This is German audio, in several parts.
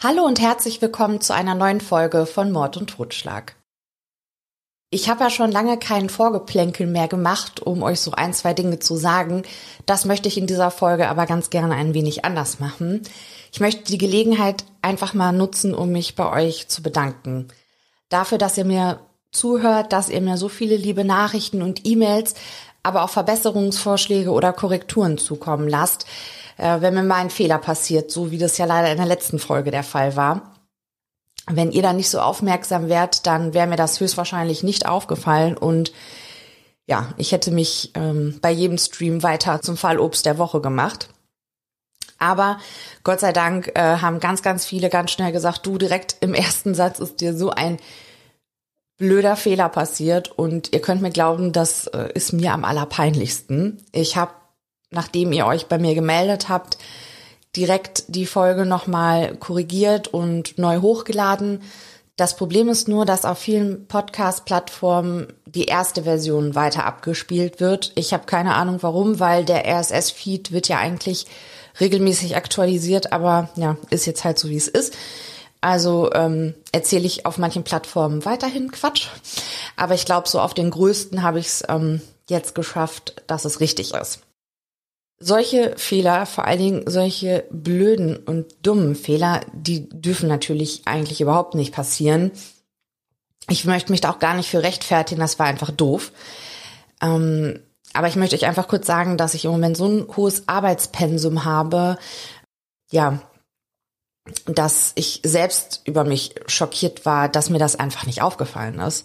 Hallo und herzlich willkommen zu einer neuen Folge von Mord und Totschlag. Ich habe ja schon lange kein Vorgeplänkel mehr gemacht, um euch so ein, zwei Dinge zu sagen. Das möchte ich in dieser Folge aber ganz gerne ein wenig anders machen. Ich möchte die Gelegenheit einfach mal nutzen, um mich bei euch zu bedanken. Dafür, dass ihr mir zuhört, dass ihr mir so viele liebe Nachrichten und E-Mails, aber auch Verbesserungsvorschläge oder Korrekturen zukommen lasst, wenn mir mal ein Fehler passiert, so wie das ja leider in der letzten Folge der Fall war. Wenn ihr da nicht so aufmerksam wärt, dann wäre mir das höchstwahrscheinlich nicht aufgefallen und ja, ich hätte mich bei jedem Stream weiter zum Fallobst der Woche gemacht. Aber Gott sei Dank haben ganz, ganz viele ganz schnell gesagt, du, direkt im ersten Satz ist dir so ein blöder Fehler passiert und ihr könnt mir glauben, das ist mir am allerpeinlichsten. Ich habe, nachdem ihr euch bei mir gemeldet habt, direkt die Folge nochmal korrigiert und neu hochgeladen. Das Problem ist nur, dass auf vielen Podcast-Plattformen die erste Version weiter abgespielt wird. Ich habe keine Ahnung warum, weil der RSS-Feed wird ja eigentlich regelmäßig aktualisiert, aber ja, ist jetzt halt so, wie es ist. Also erzähle ich auf manchen Plattformen weiterhin Quatsch. Aber ich glaube, so auf den größten habe ich es jetzt geschafft, dass es richtig ist. Solche Fehler, vor allen Dingen solche blöden und dummen Fehler, die dürfen natürlich eigentlich überhaupt nicht passieren. Ich möchte mich da auch gar nicht für rechtfertigen, das war einfach doof. Aber ich möchte euch einfach kurz sagen, dass ich im Moment so ein hohes Arbeitspensum habe, ja, dass ich selbst über mich schockiert war, dass mir das einfach nicht aufgefallen ist.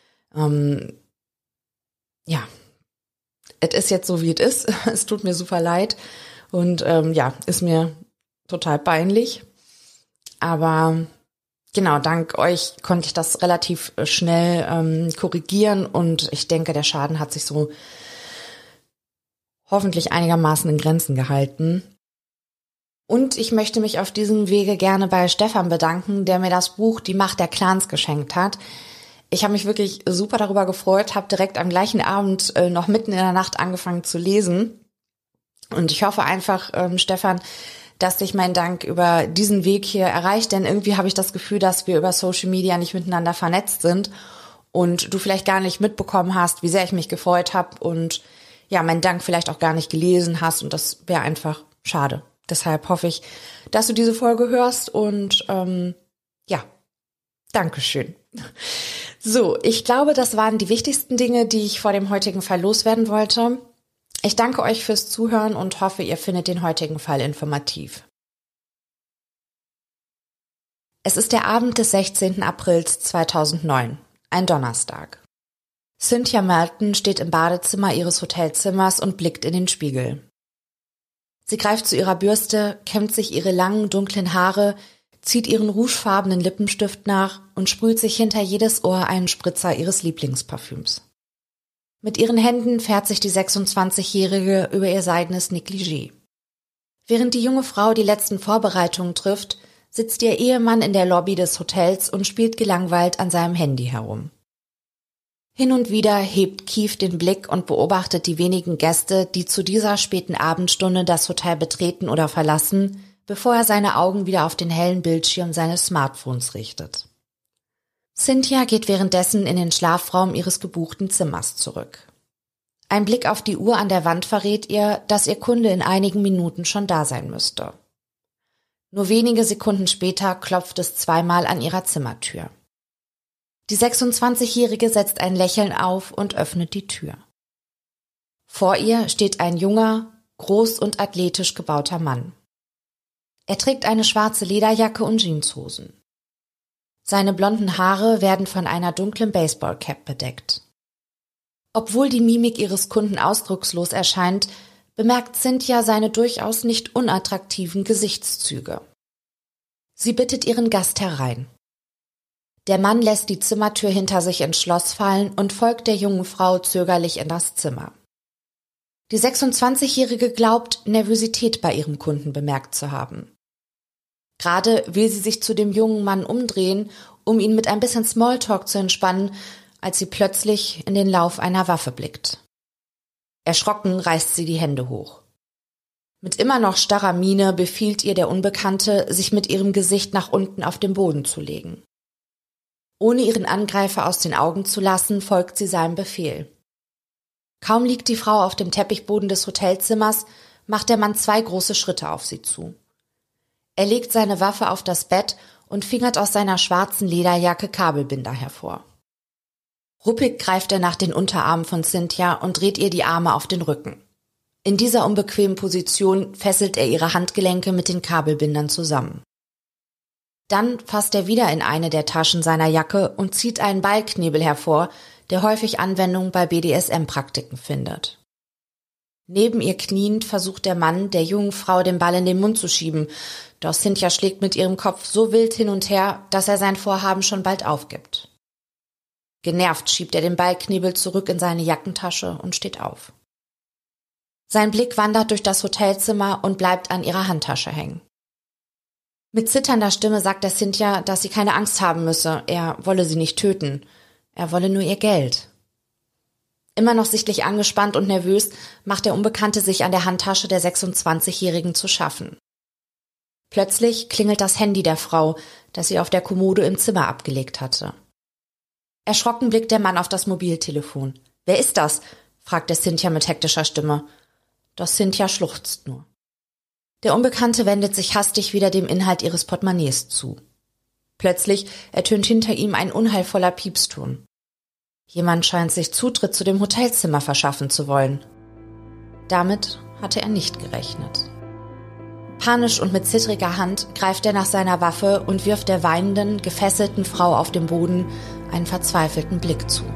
Ja. Es ist jetzt so, wie es ist. Es tut mir super leid und ja, ist mir total peinlich. Aber genau, dank euch konnte ich das relativ schnell korrigieren und ich denke, der Schaden hat sich so hoffentlich einigermaßen in Grenzen gehalten. Und ich möchte mich auf diesem Wege gerne bei Stefan bedanken, der mir das Buch Die Macht der Clans geschenkt hat. Ich habe mich wirklich super darüber gefreut, habe direkt am gleichen Abend noch mitten in der Nacht angefangen zu lesen. Und ich hoffe einfach, Stefan, dass dich mein Dank über diesen Weg hier erreicht, denn irgendwie habe ich das Gefühl, dass wir über Social Media nicht miteinander vernetzt sind und du vielleicht gar nicht mitbekommen hast, wie sehr ich mich gefreut habe und ja, mein Dank vielleicht auch gar nicht gelesen hast und das wäre einfach schade. Deshalb hoffe ich, dass du diese Folge hörst und ja, Dankeschön. So, ich glaube, das waren die wichtigsten Dinge, die ich vor dem heutigen Fall loswerden wollte. Ich danke euch fürs Zuhören und hoffe, ihr findet den heutigen Fall informativ. Es ist der Abend des 16. Aprils 2009, ein Donnerstag. Cynthia Melton steht im Badezimmer ihres Hotelzimmers und blickt in den Spiegel. Sie greift zu ihrer Bürste, kämmt sich ihre langen, dunklen Haare, zieht ihren rougefarbenen Lippenstift nach und sprüht sich hinter jedes Ohr einen Spritzer ihres Lieblingsparfüms. Mit ihren Händen fährt sich die 26-Jährige über ihr seidenes Negligé. Während die junge Frau die letzten Vorbereitungen trifft, sitzt ihr Ehemann in der Lobby des Hotels und spielt gelangweilt an seinem Handy herum. Hin und wieder hebt Keith den Blick und beobachtet die wenigen Gäste, die zu dieser späten Abendstunde das Hotel betreten oder verlassen, bevor er seine Augen wieder auf den hellen Bildschirm seines Smartphones richtet. Cynthia geht währenddessen in den Schlafraum ihres gebuchten Zimmers zurück. Ein Blick auf die Uhr an der Wand verrät ihr, dass ihr Kunde in einigen Minuten schon da sein müsste. Nur wenige Sekunden später klopft es zweimal an ihrer Zimmertür. Die 26-Jährige setzt ein Lächeln auf und öffnet die Tür. Vor ihr steht ein junger, groß und athletisch gebauter Mann. Er trägt eine schwarze Lederjacke und Jeanshosen. Seine blonden Haare werden von einer dunklen Baseballcap bedeckt. Obwohl die Mimik ihres Kunden ausdruckslos erscheint, bemerkt Cynthia seine durchaus nicht unattraktiven Gesichtszüge. Sie bittet ihren Gast herein. Der Mann lässt die Zimmertür hinter sich ins Schloss fallen und folgt der jungen Frau zögerlich in das Zimmer. Die 26-Jährige glaubt, Nervosität bei ihrem Kunden bemerkt zu haben. Gerade will sie sich zu dem jungen Mann umdrehen, um ihn mit ein bisschen Smalltalk zu entspannen, als sie plötzlich in den Lauf einer Waffe blickt. Erschrocken reißt sie die Hände hoch. Mit immer noch starrer Miene befiehlt ihr der Unbekannte, sich mit ihrem Gesicht nach unten auf den Boden zu legen. Ohne ihren Angreifer aus den Augen zu lassen, folgt sie seinem Befehl. Kaum liegt die Frau auf dem Teppichboden des Hotelzimmers, macht der Mann 2 große Schritte auf sie zu. Er legt seine Waffe auf das Bett und fingert aus seiner schwarzen Lederjacke Kabelbinder hervor. Ruppig greift er nach den Unterarmen von Cynthia und dreht ihr die Arme auf den Rücken. In dieser unbequemen Position fesselt er ihre Handgelenke mit den Kabelbindern zusammen. Dann fasst er wieder in eine der Taschen seiner Jacke und zieht einen Ballknebel hervor, der häufig Anwendung bei BDSM-Praktiken findet. Neben ihr kniend versucht der Mann, der jungen Frau den Ball in den Mund zu schieben, doch Cynthia schlägt mit ihrem Kopf so wild hin und her, dass er sein Vorhaben schon bald aufgibt. Genervt schiebt er den Ballknebel zurück in seine Jackentasche und steht auf. Sein Blick wandert durch das Hotelzimmer und bleibt an ihrer Handtasche hängen. Mit zitternder Stimme sagt er Cynthia, dass sie keine Angst haben müsse, er wolle sie nicht töten, er wolle nur ihr Geld. Immer noch sichtlich angespannt und nervös macht der Unbekannte sich an der Handtasche der 26-Jährigen zu schaffen. Plötzlich klingelt das Handy der Frau, das sie auf der Kommode im Zimmer abgelegt hatte. Erschrocken blickt der Mann auf das Mobiltelefon. »Wer ist das?« fragt er Cynthia mit hektischer Stimme. Doch Cynthia schluchzt nur. Der Unbekannte wendet sich hastig wieder dem Inhalt ihres Portemonnaies zu. Plötzlich ertönt hinter ihm ein unheilvoller Piepston. Jemand scheint sich Zutritt zu dem Hotelzimmer verschaffen zu wollen. Damit hatte er nicht gerechnet. Panisch und mit zittriger Hand greift er nach seiner Waffe und wirft der weinenden, gefesselten Frau auf dem Boden einen verzweifelten Blick zu.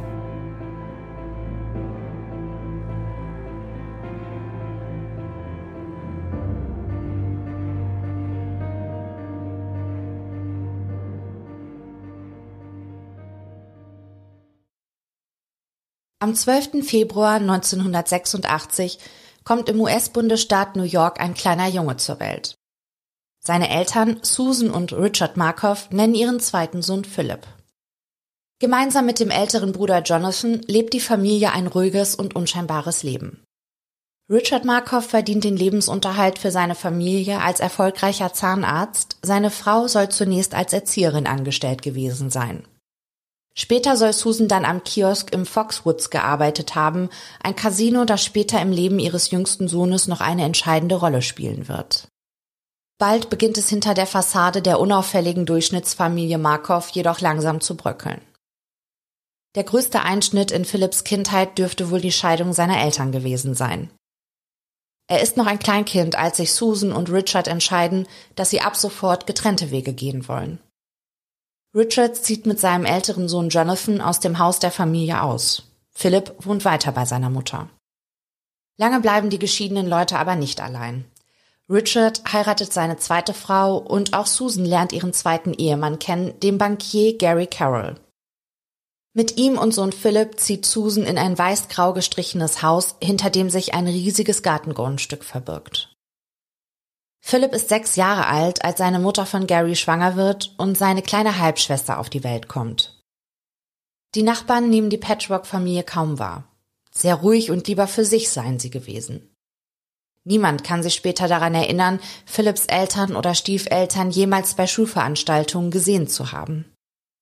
Am 12. Februar 1986 kommt im US-Bundesstaat New York ein kleiner Junge zur Welt. Seine Eltern, Susan und Richard Markoff, nennen ihren zweiten Sohn Philip. Gemeinsam mit dem älteren Bruder Jonathan lebt die Familie ein ruhiges und unscheinbares Leben. Richard Markoff verdient den Lebensunterhalt für seine Familie als erfolgreicher Zahnarzt, seine Frau soll zunächst als Erzieherin angestellt gewesen sein. Später soll Susan dann am Kiosk im Foxwoods gearbeitet haben, ein Casino, das später im Leben ihres jüngsten Sohnes noch eine entscheidende Rolle spielen wird. Bald beginnt es hinter der Fassade der unauffälligen Durchschnittsfamilie Markoff jedoch langsam zu bröckeln. Der größte Einschnitt in Philips Kindheit dürfte wohl die Scheidung seiner Eltern gewesen sein. Er ist noch ein Kleinkind, als sich Susan und Richard entscheiden, dass sie ab sofort getrennte Wege gehen wollen. Richard zieht mit seinem älteren Sohn Jonathan aus dem Haus der Familie aus. Philip wohnt weiter bei seiner Mutter. Lange bleiben die geschiedenen Leute aber nicht allein. Richard heiratet seine zweite Frau und auch Susan lernt ihren zweiten Ehemann kennen, den Bankier Gary Carroll. Mit ihm und Sohn Philip zieht Susan in ein weiß-grau gestrichenes Haus, hinter dem sich ein riesiges Gartengrundstück verbirgt. Philip ist 6 Jahre alt, als seine Mutter von Gary schwanger wird und seine kleine Halbschwester auf die Welt kommt. Die Nachbarn nehmen die Patchwork-Familie kaum wahr. Sehr ruhig und lieber für sich seien sie gewesen. Niemand kann sich später daran erinnern, Philips Eltern oder Stiefeltern jemals bei Schulveranstaltungen gesehen zu haben.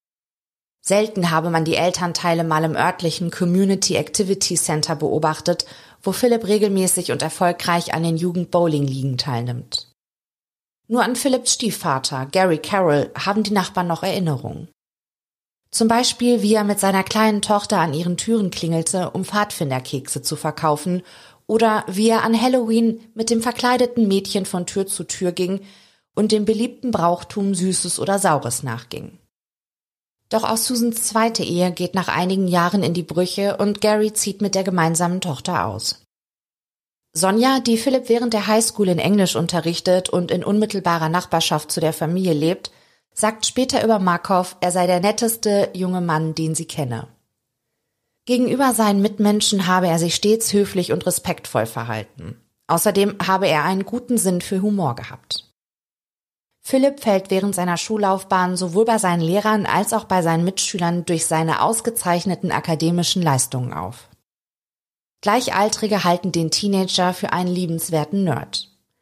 Selten habe man die Elternteile mal im örtlichen Community Activity Center beobachtet, wo Philip regelmäßig und erfolgreich an den Jugend-Bowling-Ligen teilnimmt. Nur an Philips Stiefvater, Gary Carroll, haben die Nachbarn noch Erinnerungen. Zum Beispiel, wie er mit seiner kleinen Tochter an ihren Türen klingelte, um Pfadfinderkekse zu verkaufen, oder wie er an Halloween mit dem verkleideten Mädchen von Tür zu Tür ging und dem beliebten Brauchtum Süßes oder Saures nachging. Doch auch Susans zweite Ehe geht nach einigen Jahren in die Brüche und Gary zieht mit der gemeinsamen Tochter aus. Sonja, die Philipp während der Highschool in Englisch unterrichtet und in unmittelbarer Nachbarschaft zu der Familie lebt, sagt später über Markoff, er sei der netteste junge Mann, den sie kenne. Gegenüber seinen Mitmenschen habe er sich stets höflich und respektvoll verhalten. Außerdem habe er einen guten Sinn für Humor gehabt. Philipp fällt während seiner Schullaufbahn sowohl bei seinen Lehrern als auch bei seinen Mitschülern durch seine ausgezeichneten akademischen Leistungen auf. Gleichaltrige halten den Teenager für einen liebenswerten Nerd.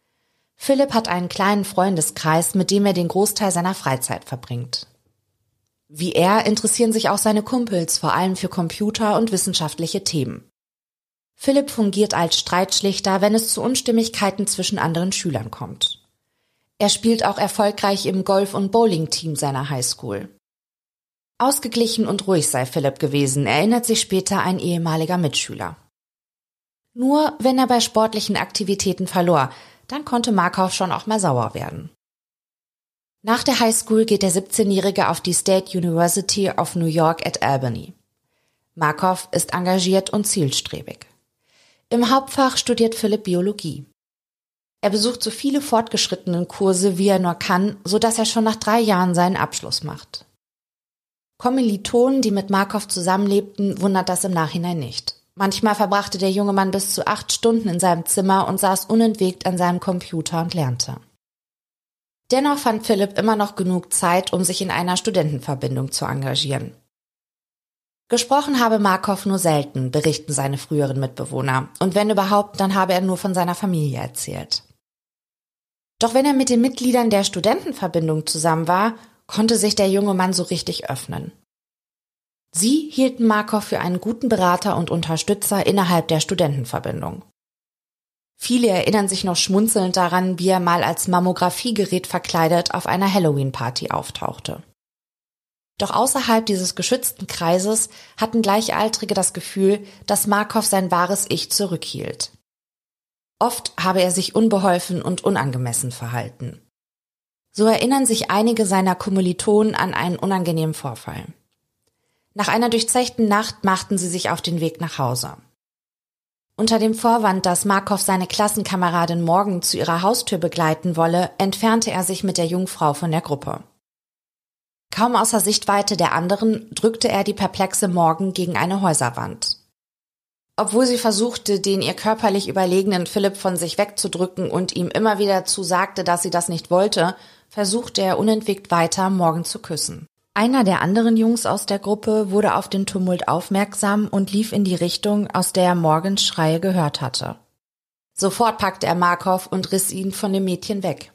Philipp hat einen kleinen Freundeskreis, mit dem er den Großteil seiner Freizeit verbringt. Wie er interessieren sich auch seine Kumpels vor allem für Computer und wissenschaftliche Themen. Philipp fungiert als Streitschlichter, wenn es zu Unstimmigkeiten zwischen anderen Schülern kommt. Er spielt auch erfolgreich im Golf- und Bowling-Team seiner Highschool. Ausgeglichen und ruhig sei Philipp gewesen, erinnert sich später ein ehemaliger Mitschüler. Nur wenn er bei sportlichen Aktivitäten verlor, dann konnte Markov schon auch mal sauer werden. Nach der Highschool geht der 17-Jährige auf die State University of New York at Albany. Markov ist engagiert und zielstrebig. Im Hauptfach studiert Philipp Biologie. Er besucht so viele fortgeschrittene Kurse, wie er nur kann, sodass er schon nach 3 Jahren seinen Abschluss macht. Kommilitonen, die mit Markov zusammenlebten, wundert das im Nachhinein nicht. Manchmal verbrachte der junge Mann bis zu 8 Stunden in seinem Zimmer und saß unentwegt an seinem Computer und lernte. Dennoch fand Philipp immer noch genug Zeit, um sich in einer Studentenverbindung zu engagieren. Gesprochen habe Markov nur selten, berichten seine früheren Mitbewohner, und wenn überhaupt, dann habe er nur von seiner Familie erzählt. Doch wenn er mit den Mitgliedern der Studentenverbindung zusammen war, konnte sich der junge Mann so richtig öffnen. Sie hielten Markov für einen guten Berater und Unterstützer innerhalb der Studentenverbindung. Viele erinnern sich noch schmunzelnd daran, wie er mal als Mammografiegerät verkleidet auf einer Halloween-Party auftauchte. Doch außerhalb dieses geschützten Kreises hatten Gleichaltrige das Gefühl, dass Markov sein wahres Ich zurückhielt. Oft habe er sich unbeholfen und unangemessen verhalten. So erinnern sich einige seiner Kommilitonen an einen unangenehmen Vorfall. Nach einer durchzechten Nacht machten sie sich auf den Weg nach Hause. Unter dem Vorwand, dass Markov seine Klassenkameradin Morgan zu ihrer Haustür begleiten wolle, entfernte er sich mit der Jungfrau von der Gruppe. Kaum außer Sichtweite der anderen drückte er die perplexe Morgan gegen eine Häuserwand. Obwohl sie versuchte, den ihr körperlich überlegenen Philipp von sich wegzudrücken und ihm immer wieder zusagte, dass sie das nicht wollte, versuchte er unentwegt weiter, Morgan zu küssen. Einer der anderen Jungs aus der Gruppe wurde auf den Tumult aufmerksam und lief in die Richtung, aus der er Morgans Schreie gehört hatte. Sofort packte er Markov und riss ihn von dem Mädchen weg.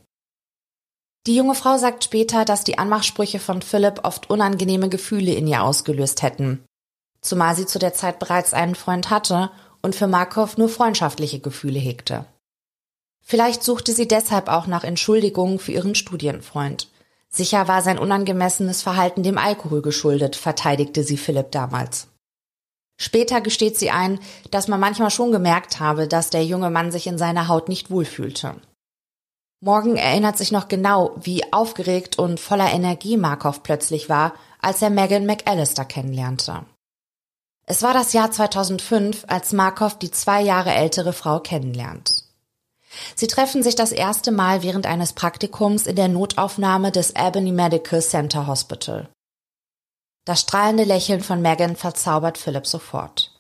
Die junge Frau sagt später, dass die Anmachsprüche von Philipp oft unangenehme Gefühle in ihr ausgelöst hätten, zumal sie zu der Zeit bereits einen Freund hatte und für Markov nur freundschaftliche Gefühle hegte. Vielleicht suchte sie deshalb auch nach Entschuldigungen für ihren Studienfreund. Sicher war sein unangemessenes Verhalten dem Alkohol geschuldet, verteidigte sie Philipp damals. Später gesteht sie ein, dass man manchmal schon gemerkt habe, dass der junge Mann sich in seiner Haut nicht wohlfühlte. Morgan erinnert sich noch genau, wie aufgeregt und voller Energie Markov plötzlich war, als er Megan McAllister kennenlernte. Es war das Jahr 2005, als Markov die 2 Jahre ältere Frau kennenlernt. Sie treffen sich das erste Mal während eines Praktikums in der Notaufnahme des Albany Medical Center Hospital. Das strahlende Lächeln von Megan verzaubert Philipp sofort.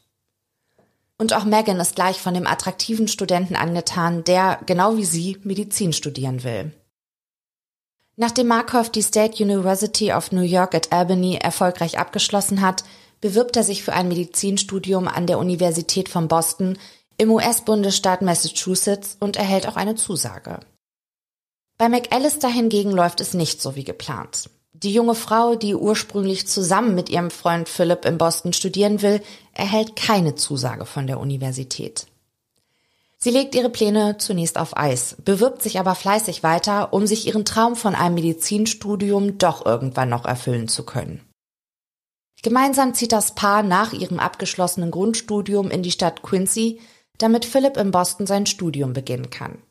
Und auch Megan ist gleich von dem attraktiven Studenten angetan, der, genau wie sie, Medizin studieren will. Nachdem Markov die State University of New York at Albany erfolgreich abgeschlossen hat, bewirbt er sich für ein Medizinstudium an der Universität von Boston im US-Bundesstaat Massachusetts und erhält auch eine Zusage. Bei McAllister hingegen läuft es nicht so wie geplant. Die junge Frau, die ursprünglich zusammen mit ihrem Freund Philipp in Boston studieren will, erhält keine Zusage von der Universität. Sie legt ihre Pläne zunächst auf Eis, bewirbt sich aber fleißig weiter, um sich ihren Traum von einem Medizinstudium doch irgendwann noch erfüllen zu können. Gemeinsam zieht das Paar nach ihrem abgeschlossenen Grundstudium in die Stadt Quincy, damit Philipp in Boston sein Studium beginnen kann.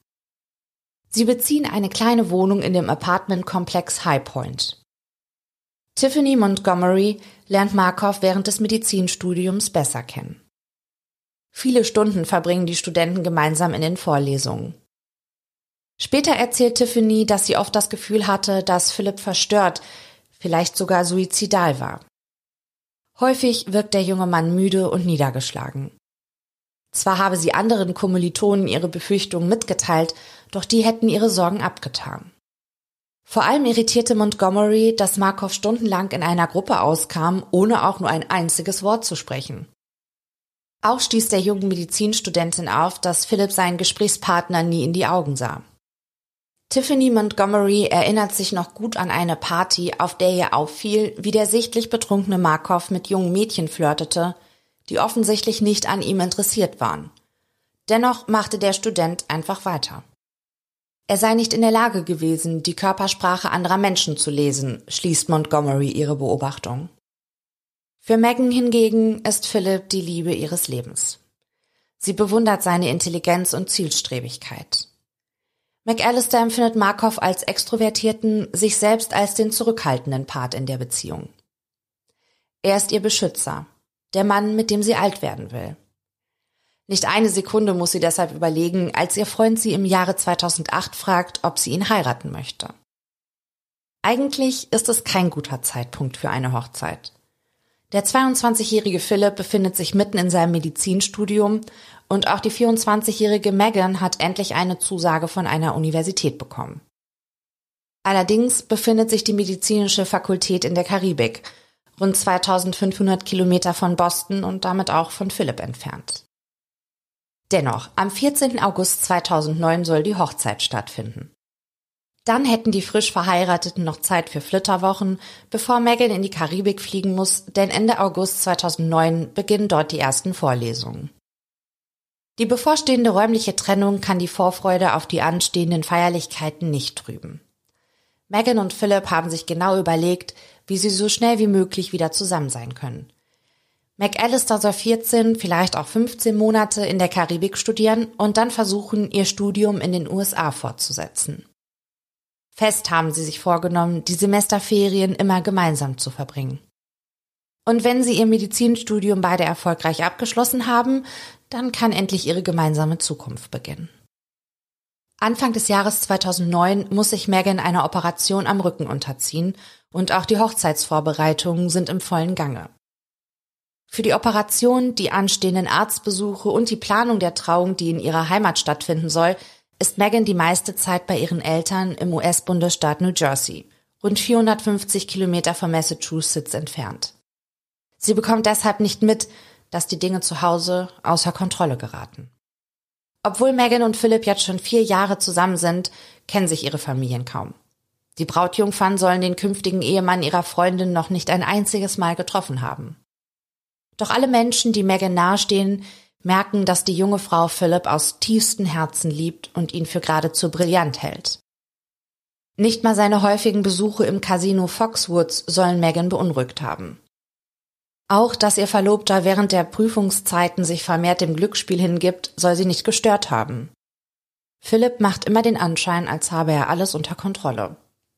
Sie beziehen eine kleine Wohnung in dem Apartmentkomplex High Point. Tiffany Montgomery lernt Markov während des Medizinstudiums besser kennen. Viele Stunden verbringen die Studenten gemeinsam in den Vorlesungen. Später erzählt Tiffany, dass sie oft das Gefühl hatte, dass Philipp verstört, vielleicht sogar suizidal war. Häufig wirkt der junge Mann müde und niedergeschlagen. Zwar habe sie anderen Kommilitonen ihre Befürchtungen mitgeteilt, doch die hätten ihre Sorgen abgetan. Vor allem irritierte Montgomery, dass Markov stundenlang in einer Gruppe auskam, ohne auch nur ein einziges Wort zu sprechen. Auch stieß der jungen Medizinstudentin auf, dass Philipp seinen Gesprächspartner nie in die Augen sah. Tiffany Montgomery erinnert sich noch gut an eine Party, auf der ihr auffiel, wie der sichtlich betrunkene Markov mit jungen Mädchen flirtete, die offensichtlich nicht an ihm interessiert waren. Dennoch machte der Student einfach weiter. Er sei nicht in der Lage gewesen, die Körpersprache anderer Menschen zu lesen, schließt Montgomery ihre Beobachtung. Für Megan hingegen ist Philip die Liebe ihres Lebens. Sie bewundert seine Intelligenz und Zielstrebigkeit. McAllister empfindet Markov als extrovertierten, sich selbst als den zurückhaltenden Part in der Beziehung. Er ist ihr Beschützer, der Mann, mit dem sie alt werden will. Nicht eine Sekunde muss sie deshalb überlegen, als ihr Freund sie im Jahre 2008 fragt, ob sie ihn heiraten möchte. Eigentlich ist es kein guter Zeitpunkt für eine Hochzeit. Der 22-jährige Philip befindet sich mitten in seinem Medizinstudium und auch die 24-jährige Megan hat endlich eine Zusage von einer Universität bekommen. Allerdings befindet sich die medizinische Fakultät in der Karibik, rund 2500 Kilometer von Boston und damit auch von Philip entfernt. Dennoch, am 14. August 2009 soll die Hochzeit stattfinden. Dann hätten die frisch Verheirateten noch Zeit für Flitterwochen, bevor Megan in die Karibik fliegen muss, denn Ende August 2009 beginnen dort die ersten Vorlesungen. Die bevorstehende räumliche Trennung kann die Vorfreude auf die anstehenden Feierlichkeiten nicht trüben. Megan und Philip haben sich genau überlegt, wie sie so schnell wie möglich wieder zusammen sein können. McAllister soll 14, vielleicht auch 15 Monate in der Karibik studieren und dann versuchen, ihr Studium in den USA fortzusetzen. Fest haben sie sich vorgenommen, die Semesterferien immer gemeinsam zu verbringen. Und wenn sie ihr Medizinstudium beide erfolgreich abgeschlossen haben, dann kann endlich ihre gemeinsame Zukunft beginnen. Anfang des Jahres 2009 muss sich Megan einer Operation am Rücken unterziehen und auch die Hochzeitsvorbereitungen sind im vollen Gange. Für die Operation, die anstehenden Arztbesuche und die Planung der Trauung, die in ihrer Heimat stattfinden soll, ist Megan die meiste Zeit bei ihren Eltern im US-Bundesstaat New Jersey, rund 450 Kilometer von Massachusetts entfernt. Sie bekommt deshalb nicht mit, dass die Dinge zu Hause außer Kontrolle geraten. Obwohl Megan und Philip jetzt schon 4 Jahre zusammen sind, kennen sich ihre Familien kaum. Die Brautjungfern sollen den künftigen Ehemann ihrer Freundin noch nicht ein einziges Mal getroffen haben. Doch alle Menschen, die Megan nahestehen, merken, dass die junge Frau Philip aus tiefstem Herzen liebt und ihn für geradezu brillant hält. Nicht mal seine häufigen Besuche im Casino Foxwoods sollen Megan beunruhigt haben. Auch, dass ihr Verlobter während der Prüfungszeiten sich vermehrt dem Glücksspiel hingibt, soll sie nicht gestört haben. Philip macht immer den Anschein, als habe er alles unter Kontrolle.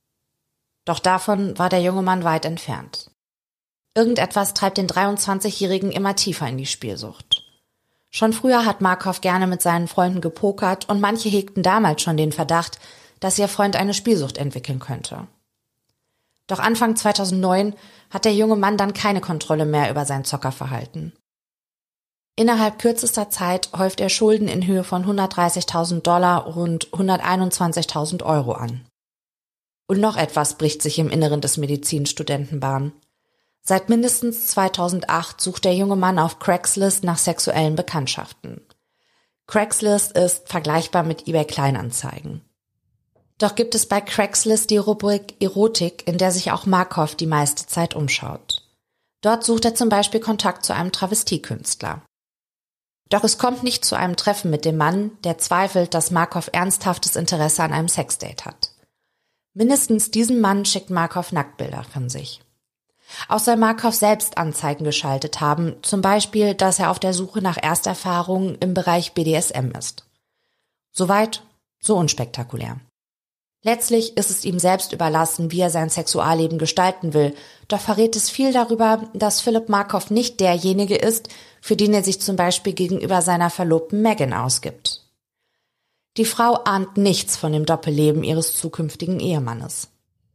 Doch davon war der junge Mann weit entfernt. Irgendetwas treibt den 23-Jährigen immer tiefer in die Spielsucht. Schon früher hat Markov gerne mit seinen Freunden gepokert und manche hegten damals schon den Verdacht, dass ihr Freund eine Spielsucht entwickeln könnte. Doch Anfang 2009 hat der junge Mann dann keine Kontrolle mehr über sein Zockerverhalten. Innerhalb kürzester Zeit häuft er Schulden in Höhe von $130.000, rund 121.000 Euro an. Und noch etwas bricht sich im Inneren des Medizinstudenten Bahn. Seit mindestens 2008 sucht der junge Mann auf Craigslist nach sexuellen Bekanntschaften. Craigslist ist vergleichbar mit eBay Kleinanzeigen. Doch gibt es bei Craigslist die Rubrik Erotik, in der sich auch Markov die meiste Zeit umschaut. Dort sucht er zum Beispiel Kontakt zu einem Travestiekünstler. Doch es kommt nicht zu einem Treffen mit dem Mann, der zweifelt, dass Markov ernsthaftes Interesse an einem Sexdate hat. Mindestens diesem Mann schickt Markov Nacktbilder von sich. Auch soll Markov selbst Anzeigen geschaltet haben, zum Beispiel, dass er auf der Suche nach Ersterfahrungen im Bereich BDSM ist. Soweit, so unspektakulär. Letztlich ist es ihm selbst überlassen, wie er sein Sexualleben gestalten will, doch verrät es viel darüber, dass Philip Markov nicht derjenige ist, für den er sich zum Beispiel gegenüber seiner Verlobten Megan ausgibt. Die Frau ahnt nichts von dem Doppelleben ihres zukünftigen Ehemannes.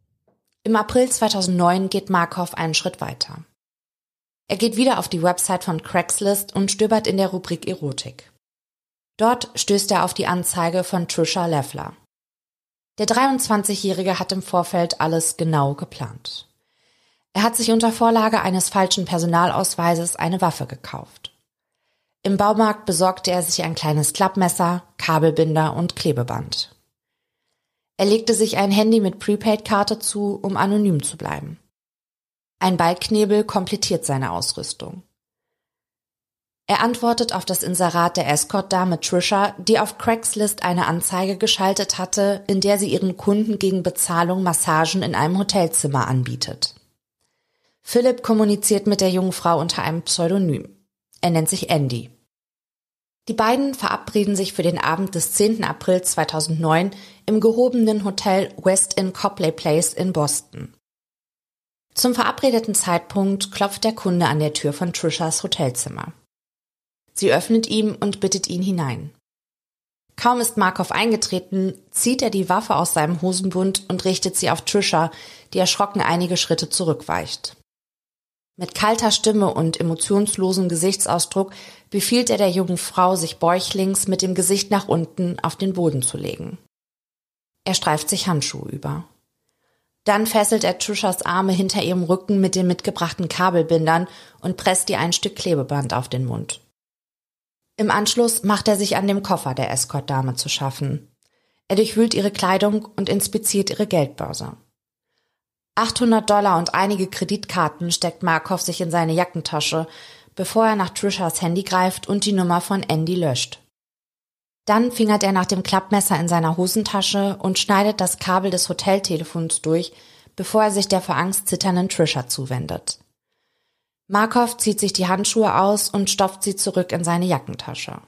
Im April 2009 geht Markov einen Schritt weiter. Er geht wieder auf die Website von Craigslist und stöbert in der Rubrik Erotik. Dort stößt er auf die Anzeige von Trisha Leffler. Der 23-Jährige hat im Vorfeld alles genau geplant. Er hat sich unter Vorlage eines falschen Personalausweises eine Waffe gekauft. Im Baumarkt besorgte er sich ein kleines Klappmesser, Kabelbinder und Klebeband. Er legte sich ein Handy mit Prepaid-Karte zu, um anonym zu bleiben. Ein Ballknebel komplettiert seine Ausrüstung. Er antwortet auf das Inserat der Escort-Dame Trisha, die auf Craigslist eine Anzeige geschaltet hatte, in der sie ihren Kunden gegen Bezahlung Massagen in einem Hotelzimmer anbietet. Philip kommuniziert mit der jungen Frau unter einem Pseudonym. Er nennt sich Andy. Die beiden verabreden sich für den Abend des 10. April 2009 im gehobenen Hotel West Inn Copley Place in Boston. Zum verabredeten Zeitpunkt klopft der Kunde an der Tür von Trishas Hotelzimmer. Sie öffnet ihm und bittet ihn hinein. Kaum ist Markov eingetreten, zieht er die Waffe aus seinem Hosenbund und richtet sie auf Trisha, die erschrocken einige Schritte zurückweicht. Mit kalter Stimme und emotionslosem Gesichtsausdruck befiehlt er der jungen Frau, sich bäuchlings mit dem Gesicht nach unten auf den Boden zu legen. Er streift sich Handschuhe über. Dann fesselt er Trishas Arme hinter ihrem Rücken mit den mitgebrachten Kabelbindern und presst ihr ein Stück Klebeband auf den Mund. Im Anschluss macht er sich an dem Koffer der Escort-Dame zu schaffen. Er durchwühlt ihre Kleidung und inspiziert ihre Geldbörse. $800 und einige Kreditkarten steckt Markov sich in seine Jackentasche, bevor er nach Trishas Handy greift und die Nummer von Andy löscht. Dann fingert er nach dem Klappmesser in seiner Hosentasche und schneidet das Kabel des Hoteltelefons durch, bevor er sich der vor Angst zitternden Trisha zuwendet. Markov zieht sich die Handschuhe aus und stopft sie zurück in seine Jackentasche.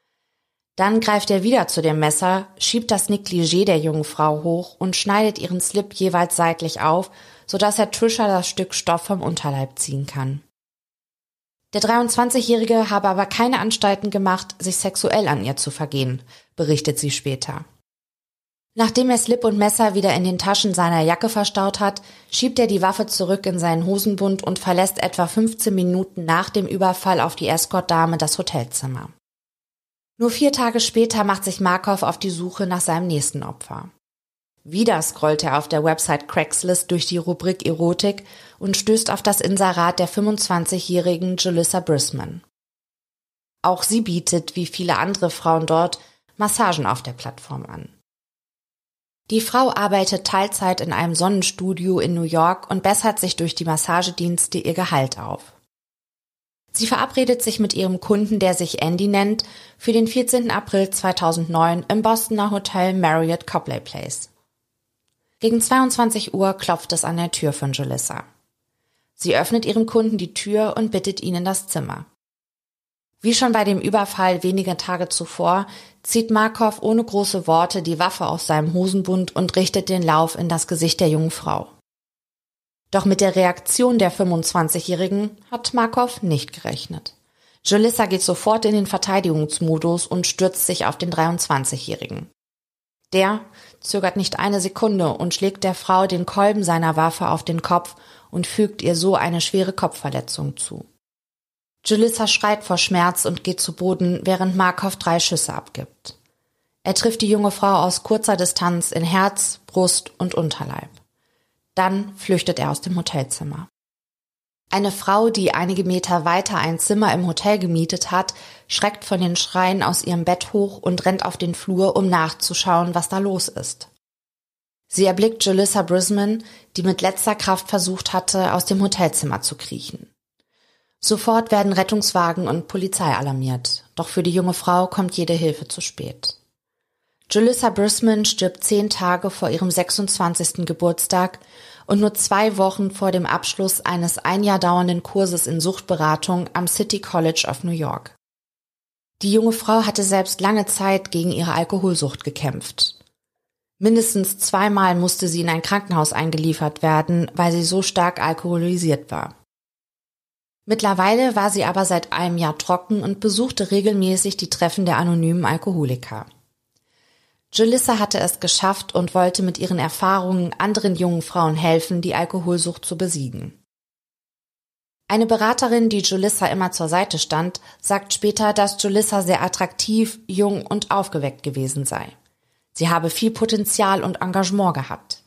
Dann greift er wieder zu dem Messer, schiebt das Negligé der jungen Frau hoch und schneidet ihren Slip jeweils seitlich auf, sodass er Trisha das Stück Stoff vom Unterleib ziehen kann. Der 23-Jährige habe aber keine Anstalten gemacht, sich sexuell an ihr zu vergehen, berichtet sie später. Nachdem er Slip und Messer wieder in den Taschen seiner Jacke verstaut hat, schiebt er die Waffe zurück in seinen Hosenbund und verlässt etwa 15 Minuten nach dem Überfall auf die Escort-Dame das Hotelzimmer. Nur 4 Tage später macht sich Markov auf die Suche nach seinem nächsten Opfer. Wieder scrollt er auf der Website Craigslist durch die Rubrik Erotik und stößt auf das Inserat der 25-jährigen Julissa Brisman. Auch sie bietet, wie viele andere Frauen dort, Massagen auf der Plattform an. Die Frau arbeitet Teilzeit in einem Sonnenstudio in New York und bessert sich durch die Massagedienste ihr Gehalt auf. Sie verabredet sich mit ihrem Kunden, der sich Andy nennt, für den 14. April 2009 im Bostoner Hotel Marriott Copley Place. Gegen 22 Uhr klopft es an der Tür von Julissa. Sie öffnet ihrem Kunden die Tür und bittet ihn in das Zimmer. Wie schon bei dem Überfall wenige Tage zuvor, zieht Markov ohne große Worte die Waffe aus seinem Hosenbund und richtet den Lauf in das Gesicht der jungen Frau. Doch mit der Reaktion der 25-Jährigen hat Markov nicht gerechnet. Julissa geht sofort in den Verteidigungsmodus und stürzt sich auf den 23-Jährigen. Der zögert nicht eine Sekunde und schlägt der Frau den Kolben seiner Waffe auf den Kopf und fügt ihr so eine schwere Kopfverletzung zu. Julissa schreit vor Schmerz und geht zu Boden, während Markov 3 Schüsse abgibt. Er trifft die junge Frau aus kurzer Distanz in Herz, Brust und Unterleib. Dann flüchtet er aus dem Hotelzimmer. Eine Frau, die einige Meter weiter ein Zimmer im Hotel gemietet hat, schreckt von den Schreien aus ihrem Bett hoch und rennt auf den Flur, um nachzuschauen, was da los ist. Sie erblickt Julissa Brisman, die mit letzter Kraft versucht hatte, aus dem Hotelzimmer zu kriechen. Sofort werden Rettungswagen und Polizei alarmiert, doch für die junge Frau kommt jede Hilfe zu spät. Julissa Brisman stirbt 10 Tage vor ihrem 26. Geburtstag und nur 2 Wochen vor dem Abschluss eines 1 Jahr dauernden Kurses in Suchtberatung am City College of New York. Die junge Frau hatte selbst lange Zeit gegen ihre Alkoholsucht gekämpft. Mindestens 2-mal musste sie in ein Krankenhaus eingeliefert werden, weil sie so stark alkoholisiert war. Mittlerweile war sie aber seit einem Jahr trocken und besuchte regelmäßig die Treffen der anonymen Alkoholiker. Julissa hatte es geschafft und wollte mit ihren Erfahrungen anderen jungen Frauen helfen, die Alkoholsucht zu besiegen. Eine Beraterin, die Julissa immer zur Seite stand, sagt später, dass Julissa sehr attraktiv, jung und aufgeweckt gewesen sei. Sie habe viel Potenzial und Engagement gehabt.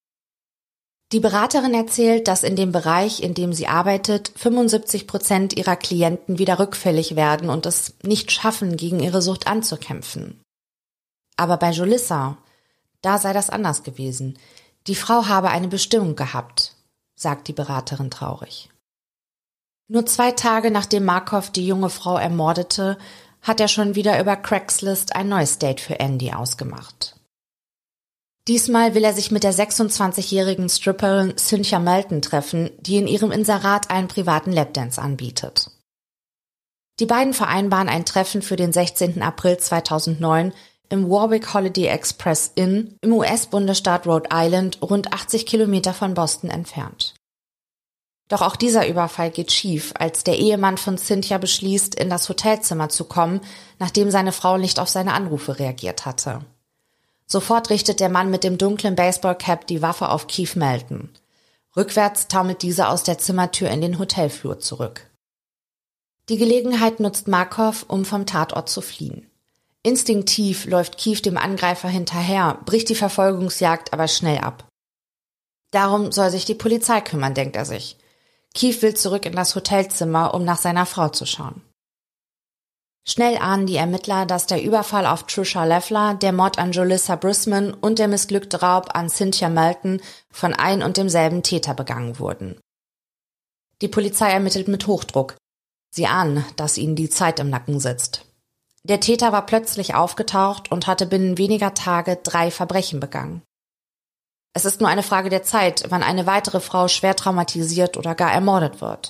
Die Beraterin erzählt, dass in dem Bereich, in dem sie arbeitet, 75% ihrer Klienten wieder rückfällig werden und es nicht schaffen, gegen ihre Sucht anzukämpfen. Aber bei Julissa, Da sei das anders gewesen. Die Frau habe eine Bestimmung gehabt, sagt die Beraterin traurig. Nur 2 Tage nachdem Markov die junge Frau ermordete, hat er schon wieder über Craigslist ein neues Date für Andy ausgemacht. Diesmal will er sich mit der 26-jährigen Stripperin Cynthia Melton treffen, die in ihrem Inserat einen privaten Lapdance anbietet. Die beiden vereinbaren ein Treffen für den 16. April 2009 im Warwick Holiday Express Inn im US-Bundesstaat Rhode Island, rund 80 Kilometer von Boston entfernt. Doch auch dieser Überfall geht schief, als der Ehemann von Cynthia beschließt, in das Hotelzimmer zu kommen, nachdem seine Frau nicht auf seine Anrufe reagiert hatte. Sofort richtet der Mann mit dem dunklen Baseballcap die Waffe auf Keith Melton. Rückwärts taumelt dieser aus der Zimmertür in den Hotelflur zurück. Die Gelegenheit nutzt Markov, um vom Tatort zu fliehen. Instinktiv läuft Keith dem Angreifer hinterher, bricht die Verfolgungsjagd aber schnell ab. Darum soll sich die Polizei kümmern, denkt er sich. Keith will zurück in das Hotelzimmer, um nach seiner Frau zu schauen. Schnell ahnen die Ermittler, dass der Überfall auf Trisha Leffler, der Mord an Julissa Brisman und der missglückte Raub an Cynthia Melton von ein und demselben Täter begangen wurden. Die Polizei ermittelt mit Hochdruck. Sie ahnen, dass ihnen die Zeit im Nacken sitzt. Der Täter war plötzlich aufgetaucht und hatte binnen weniger Tage 3 Verbrechen begangen. Es ist nur eine Frage der Zeit, wann eine weitere Frau schwer traumatisiert oder gar ermordet wird.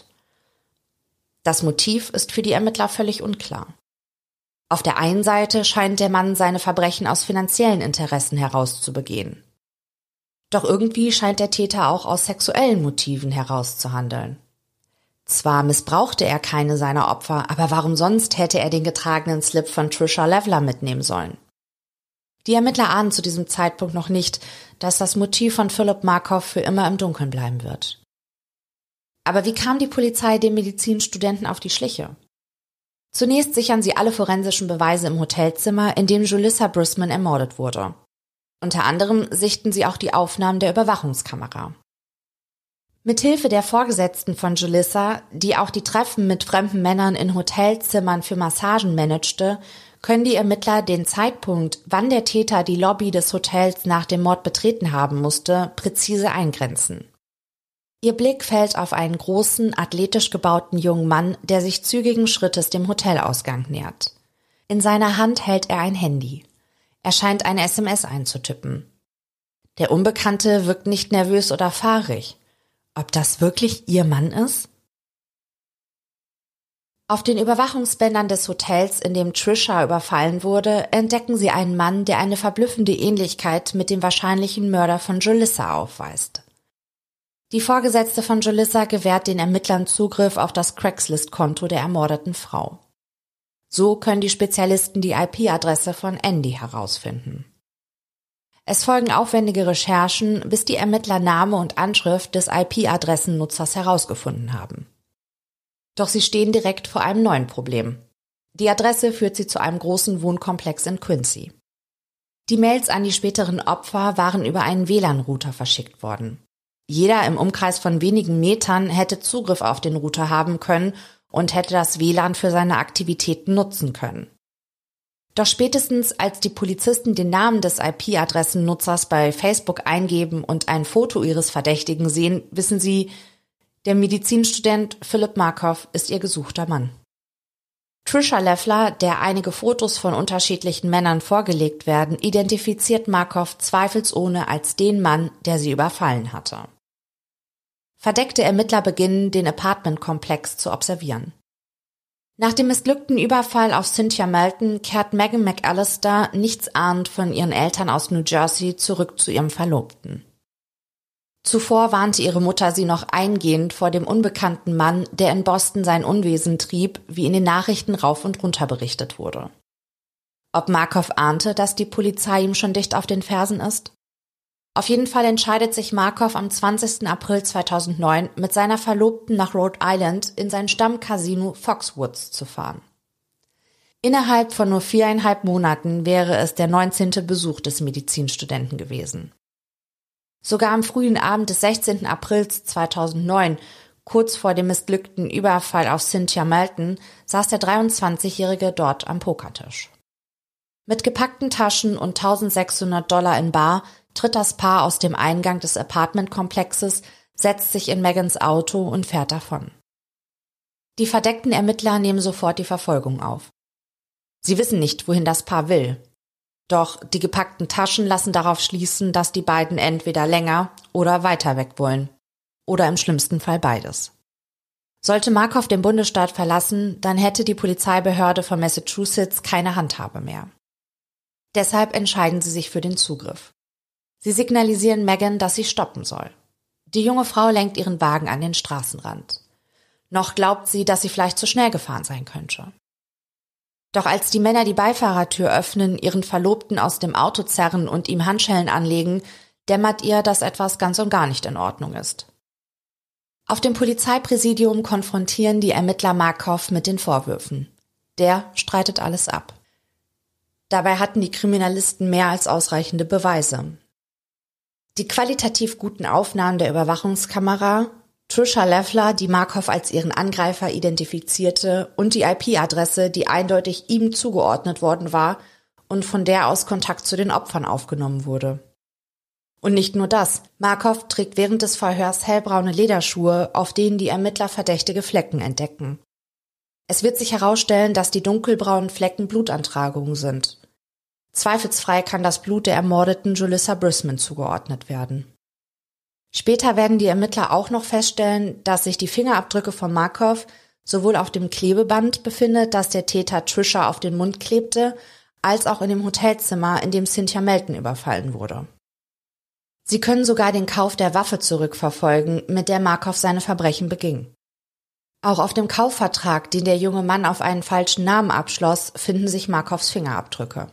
Das Motiv ist für die Ermittler völlig unklar. Auf der einen Seite scheint der Mann seine Verbrechen aus finanziellen Interessen heraus zu begehen. Doch irgendwie scheint der Täter auch aus sexuellen Motiven heraus zu handeln. Zwar missbrauchte er keine seiner Opfer, aber warum sonst hätte er den getragenen Slip von Trisha Leffler mitnehmen sollen? Die Ermittler ahnen zu diesem Zeitpunkt noch nicht, dass das Motiv von Philip Markov für immer im Dunkeln bleiben wird. Aber wie kam die Polizei dem Medizinstudenten auf die Schliche? Zunächst sichern sie alle forensischen Beweise im Hotelzimmer, in dem Julissa Brisman ermordet wurde. Unter anderem sichten sie auch die Aufnahmen der Überwachungskamera. Mithilfe der Vorgesetzten von Julissa, die auch die Treffen mit fremden Männern in Hotelzimmern für Massagen managte, können die Ermittler den Zeitpunkt, wann der Täter die Lobby des Hotels nach dem Mord betreten haben musste, präzise eingrenzen. Ihr Blick fällt auf einen großen, athletisch gebauten jungen Mann, der sich zügigen Schrittes dem Hotelausgang nähert. In seiner Hand hält er ein Handy. Er scheint eine SMS einzutippen. Der Unbekannte wirkt nicht nervös oder fahrig. Ob das wirklich ihr Mann ist? Auf den Überwachungsbändern des Hotels, in dem Trisha überfallen wurde, entdecken sie einen Mann, der eine verblüffende Ähnlichkeit mit dem wahrscheinlichen Mörder von Julissa aufweist. Die Vorgesetzte von Julissa gewährt den Ermittlern Zugriff auf das Craigslist-Konto der ermordeten Frau. So können die Spezialisten die IP-Adresse von Andy herausfinden. Es folgen aufwendige Recherchen, bis die Ermittler Name und Anschrift des IP-Adressennutzers herausgefunden haben. Doch sie stehen direkt vor einem neuen Problem. Die Adresse führt sie zu einem großen Wohnkomplex in Quincy. Die Mails an die späteren Opfer waren über einen WLAN-Router verschickt worden. Jeder im Umkreis von wenigen Metern hätte Zugriff auf den Router haben können und hätte das WLAN für seine Aktivitäten nutzen können. Doch spätestens als die Polizisten den Namen des IP-Adressennutzers bei Facebook eingeben und ein Foto ihres Verdächtigen sehen, wissen sie, der Medizinstudent Philip Markov ist ihr gesuchter Mann. Trisha Leffler, der einige Fotos von unterschiedlichen Männern vorgelegt werden, identifiziert Markov zweifelsohne als den Mann, der sie überfallen hatte. Verdeckte Ermittler beginnen, den Apartmentkomplex zu observieren. Nach dem missglückten Überfall auf Cynthia Melton kehrt Megan McAllister nichtsahnend von ihren Eltern aus New Jersey zurück zu ihrem Verlobten. Zuvor warnte ihre Mutter sie noch eingehend vor dem unbekannten Mann, der in Boston sein Unwesen trieb, wie in den Nachrichten rauf und runter berichtet wurde. Ob Markov ahnte, dass die Polizei ihm schon dicht auf den Fersen ist? Auf jeden Fall entscheidet sich Markov am 20. April 2009 mit seiner Verlobten nach Rhode Island in sein Stammcasino Foxwoods zu fahren. Innerhalb von nur 4,5 Monaten wäre es der 19. Besuch des Medizinstudenten gewesen. Sogar am frühen Abend des 16. Aprils 2009, kurz vor dem missglückten Überfall auf Cynthia Melton, saß der 23-Jährige dort am Pokertisch. Mit gepackten Taschen und $1.600 in bar tritt das Paar aus dem Eingang des Apartmentkomplexes, setzt sich in Megans Auto und fährt davon. Die verdeckten Ermittler nehmen sofort die Verfolgung auf. Sie wissen nicht, wohin das Paar will. Doch die gepackten Taschen lassen darauf schließen, dass die beiden entweder länger oder weiter weg wollen. Oder im schlimmsten Fall beides. Sollte Markov den Bundesstaat verlassen, dann hätte die Polizeibehörde von Massachusetts keine Handhabe mehr. Deshalb entscheiden sie sich für den Zugriff. Sie signalisieren Megan, dass sie stoppen soll. Die junge Frau lenkt ihren Wagen an den Straßenrand. Noch glaubt sie, dass sie vielleicht zu schnell gefahren sein könnte. Doch als die Männer die Beifahrertür öffnen, ihren Verlobten aus dem Auto zerren und ihm Handschellen anlegen, dämmert ihr, dass etwas ganz und gar nicht in Ordnung ist. Auf dem Polizeipräsidium konfrontieren die Ermittler Markov mit den Vorwürfen. Der streitet alles ab. Dabei hatten die Kriminalisten mehr als ausreichende Beweise. Die qualitativ guten Aufnahmen der Überwachungskamera, Trisha Leffler, die Markov als ihren Angreifer identifizierte, und die IP-Adresse, die eindeutig ihm zugeordnet worden war und von der aus Kontakt zu den Opfern aufgenommen wurde. Und nicht nur das, Markov trägt während des Verhörs hellbraune Lederschuhe, auf denen die Ermittler verdächtige Flecken entdecken. Es wird sich herausstellen, dass die dunkelbraunen Flecken Blutantragungen sind. Zweifelsfrei kann das Blut der ermordeten Julissa Brisman zugeordnet werden. Später werden die Ermittler auch noch feststellen, dass sich die Fingerabdrücke von Markov sowohl auf dem Klebeband befindet, das der Täter Trisha auf den Mund klebte, als auch in dem Hotelzimmer, in dem Cynthia Melton überfallen wurde. Sie können sogar den Kauf der Waffe zurückverfolgen, mit der Markov seine Verbrechen beging. Auch auf dem Kaufvertrag, den der junge Mann auf einen falschen Namen abschloss, finden sich Markovs Fingerabdrücke.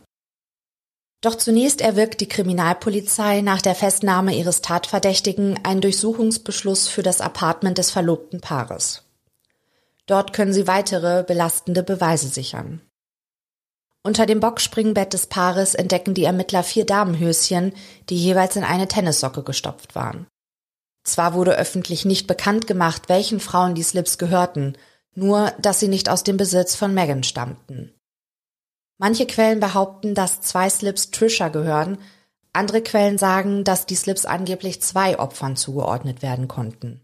Doch zunächst erwirkt die Kriminalpolizei nach der Festnahme ihres Tatverdächtigen einen Durchsuchungsbeschluss für das Apartment des verlobten Paares. Dort können sie weitere belastende Beweise sichern. Unter dem Boxspringbett des Paares entdecken die Ermittler 4 Damenhöschen, die jeweils in eine Tennissocke gestopft waren. Zwar wurde öffentlich nicht bekannt gemacht, welchen Frauen die Slips gehörten, nur dass sie nicht aus dem Besitz von Megan stammten. Manche Quellen behaupten, dass 2 Slips Trisha gehören, andere Quellen sagen, dass die Slips angeblich 2 Opfern zugeordnet werden konnten.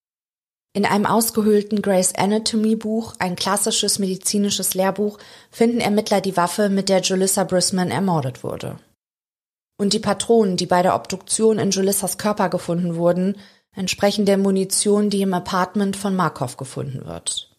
In einem ausgehöhlten Grey's Anatomy Buch, ein klassisches medizinisches Lehrbuch, finden Ermittler die Waffe, mit der Julissa Brisman ermordet wurde. Und die Patronen, die bei der Obduktion in Julissas Körper gefunden wurden, entsprechen der Munition, die im Apartment von Markov gefunden wird.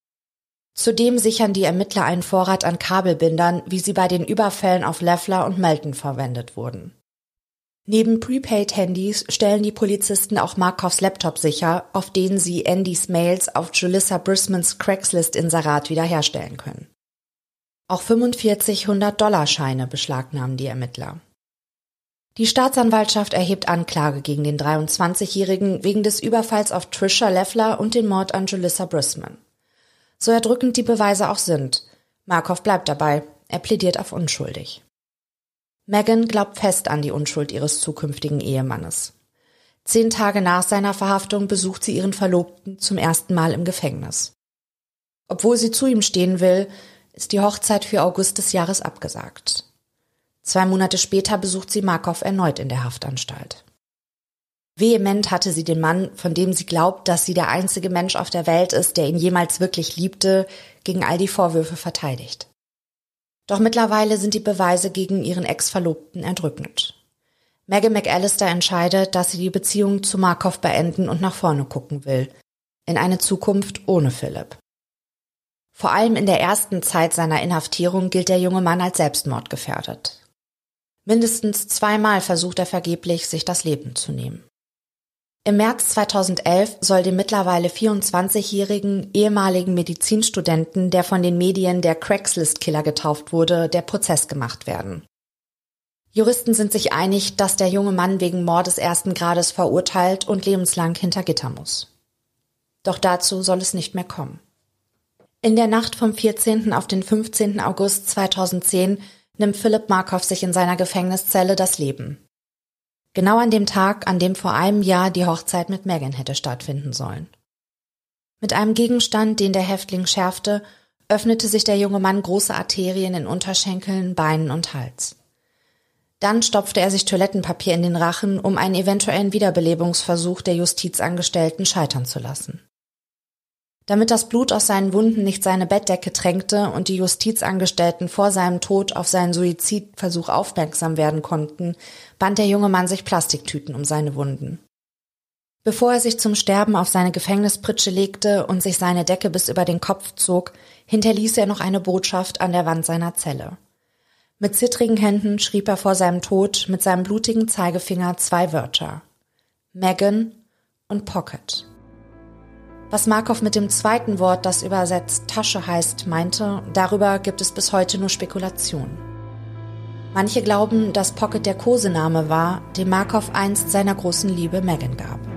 Zudem sichern die Ermittler einen Vorrat an Kabelbindern, wie sie bei den Überfällen auf Leffler und Melton verwendet wurden. Neben Prepaid-Handys stellen die Polizisten auch Markovs Laptop sicher, auf denen sie Andys Mails auf Julissa Brismans Craigslist-Inserat wiederherstellen können. Auch 45 $100-Scheine beschlagnahmen die Ermittler. Die Staatsanwaltschaft erhebt Anklage gegen den 23-Jährigen wegen des Überfalls auf Trisha Leffler und den Mord an Julissa Brisman. So erdrückend die Beweise auch sind, Markov bleibt dabei, er plädiert auf unschuldig. Megan glaubt fest an die Unschuld ihres zukünftigen Ehemannes. 10 Tage nach seiner Verhaftung besucht sie ihren Verlobten zum ersten Mal im Gefängnis. Obwohl sie zu ihm stehen will, ist die Hochzeit für August des Jahres abgesagt. 2 Monate später besucht sie Markov erneut in der Haftanstalt. Vehement hatte sie den Mann, von dem sie glaubt, dass sie der einzige Mensch auf der Welt ist, der ihn jemals wirklich liebte, gegen all die Vorwürfe verteidigt. Doch mittlerweile sind die Beweise gegen ihren Ex-Verlobten erdrückend. Megan McAllister entscheidet, dass sie die Beziehung zu Markov beenden und nach vorne gucken will, in eine Zukunft ohne Philipp. Vor allem in der ersten Zeit seiner Inhaftierung gilt der junge Mann als selbstmordgefährdet. Mindestens 2-mal versucht er vergeblich, sich das Leben zu nehmen. Im März 2011 soll dem mittlerweile 24-jährigen ehemaligen Medizinstudenten, der von den Medien der Craigslist-Killer getauft wurde, der Prozess gemacht werden. Juristen sind sich einig, dass der junge Mann wegen Mordes 1. Grades verurteilt und lebenslang hinter Gitter muss. Doch dazu soll es nicht mehr kommen. In der Nacht vom 14. auf den 15. August 2010 nimmt Philip Markov sich in seiner Gefängniszelle das Leben. Genau an dem Tag, an dem vor einem Jahr die Hochzeit mit Megan hätte stattfinden sollen. Mit einem Gegenstand, den der Häftling schärfte, öffnete sich der junge Mann große Arterien in Unterschenkeln, Beinen und Hals. Dann stopfte er sich Toilettenpapier in den Rachen, um einen eventuellen Wiederbelebungsversuch der Justizangestellten scheitern zu lassen. Damit das Blut aus seinen Wunden nicht seine Bettdecke tränkte und die Justizangestellten vor seinem Tod auf seinen Suizidversuch aufmerksam werden konnten, band der junge Mann sich Plastiktüten um seine Wunden. Bevor er sich zum Sterben auf seine Gefängnispritsche legte und sich seine Decke bis über den Kopf zog, hinterließ er noch eine Botschaft an der Wand seiner Zelle. Mit zittrigen Händen schrieb er vor seinem Tod mit seinem blutigen Zeigefinger 2 Wörter: Megan und Pocket. Was Markov mit dem zweiten Wort, das übersetzt Tasche heißt, meinte, darüber gibt es bis heute nur Spekulationen. Manche glauben, dass Pocket der Kosename war, den Markov einst seiner großen Liebe Megan gab.